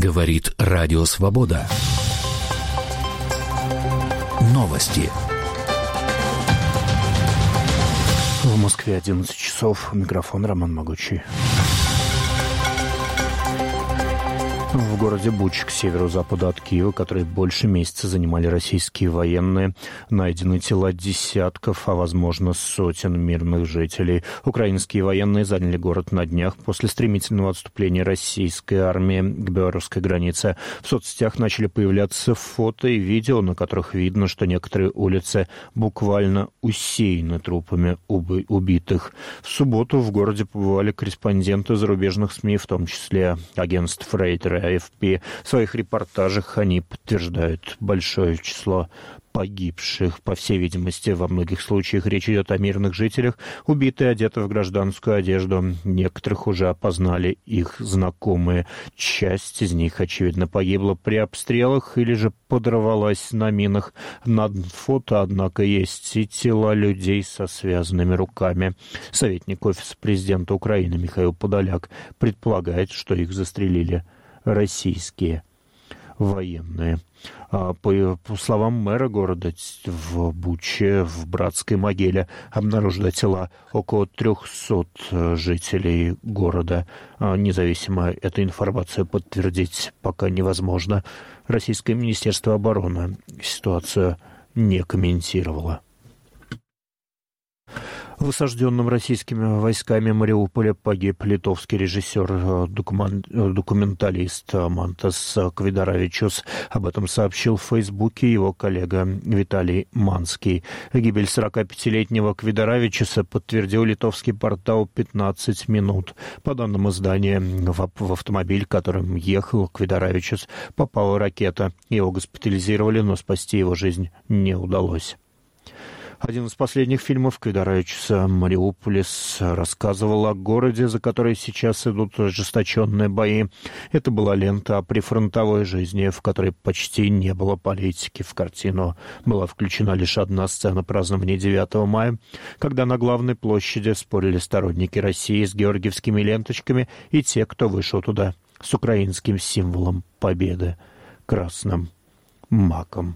Говорит Радио Свобода. Новости. В Москве 11 часов. Микрофон Роман Могучий. В городе Буч, к северо-западу от Киева, который больше месяца занимали российские военные, найдены тела десятков, а возможно сотен мирных жителей. Украинские военные заняли город на днях после стремительного отступления российской армии к белорусской границе. В соцсетях начали появляться фото и видео, на которых видно, что некоторые улицы буквально усеяны трупами убитых. В субботу в городе побывали корреспонденты зарубежных СМИ, в том числе агентств Рейтер и АФП. В своих репортажах они подтверждают большое число погибших. По всей видимости, во многих случаях речь идет о мирных жителях, убитые, одеты в гражданскую одежду. Некоторых уже опознали их знакомые. Часть из них, очевидно, погибла при обстрелах или же подорвалась на минах. На фото, однако, есть и тела людей со связанными руками. Советник Офиса президента Украины Михаил Подоляк предполагает, что их застрелили российские военные. По словам мэра города, в Буче, в братской могиле, обнаружены тела около 300 жителей города. Независимо эту информацию подтвердить пока невозможно. Российское министерство обороны ситуацию не комментировало. В осажденном российскими войсками Мариуполе погиб литовский режиссер, документалист Мантас Квидаравичус. Об этом сообщил в Фейсбуке его коллега Виталий Манский. Гибель 45-летнего Квидаравичуса подтвердил литовский портал «15 минут». По данным издания, в автомобиль, которым ехал Квидаравичус, попала ракета. Его госпитализировали, но спасти его жизнь не удалось. Один из последних фильмов Квидаравичуса «Мариуполис» рассказывал о городе, за который сейчас идут ожесточенные бои. Это была лента о прифронтовой жизни, в которой почти не было политики. В картину была включена лишь одна сцена празднования 9 мая, когда на главной площади спорили сторонники России с георгиевскими ленточками и те, кто вышел туда с украинским символом победы — красным маком.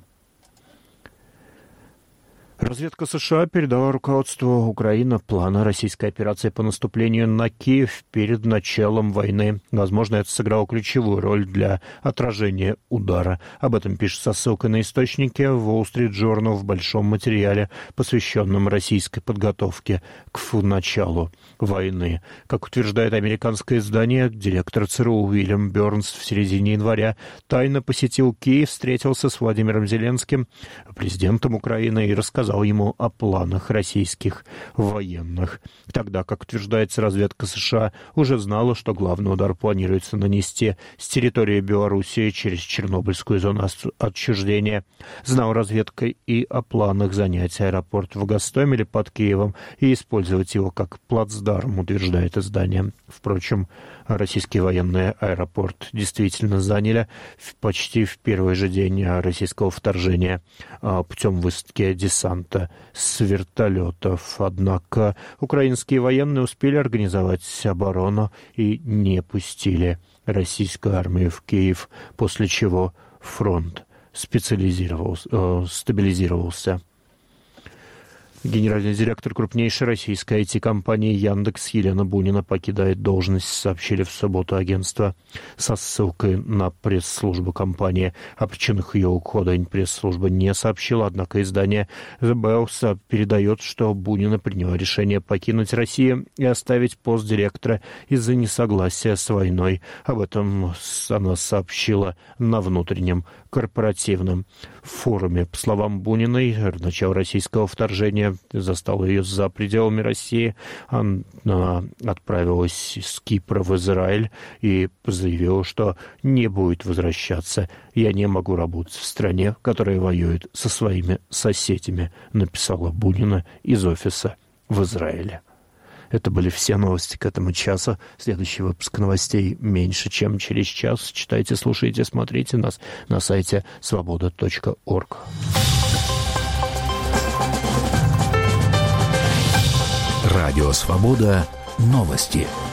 Разведка США передала руководству Украины планы российской операции по наступлению на Киев перед началом войны. Возможно, это сыграло ключевую роль для отражения удара. Об этом пишет со ссылкой на источники Wall Street Journal в большом материале, посвященном российской подготовке к началу войны. Как утверждает американское издание, директор ЦРУ Уильям Бернс в середине января тайно посетил Киев, встретился с Владимиром Зеленским, президентом Украины, и рассказал ему о планах российских военных. Тогда, как утверждается, разведка США уже знала, что главный удар планируется нанести с территории Белоруссии через Чернобыльскую зону отчуждения. Знала разведка и о планах занять аэропорт в Гостомеле под Киевом и использовать его как плацдарм, утверждает издание. Впрочем, российские военные аэропорт действительно заняли почти в первый же день российского вторжения путем высадки десанта с вертолетов. Однако украинские военные успели организовать оборону и не пустили российскую армию в Киев, после чего фронт стабилизировался. Генеральный директор крупнейшей российской IT-компании «Яндекс» Елена Бунина покидает должность, сообщили в субботу агентство со ссылкой на пресс-службу компании. О причинах ее ухода пресс-служба не сообщила, однако издание The Bells передает, что Бунина приняла решение покинуть Россию и оставить пост директора из-за несогласия с войной. Об этом она сообщила на внутреннем корпоративном форуме. По словам Буниной, начало российского вторжения застало ее за пределами России. Она отправилась с Кипра в Израиль и заявила, что не будет возвращаться. «Я не могу работать в стране, которая воюет со своими соседями», написала Бунина из офиса в Израиле. Это были все новости к этому часу. Следующий выпуск новостей меньше, чем через час. Читайте, слушайте, смотрите нас на сайте svoboda.org. Радио «Свобода». Новости.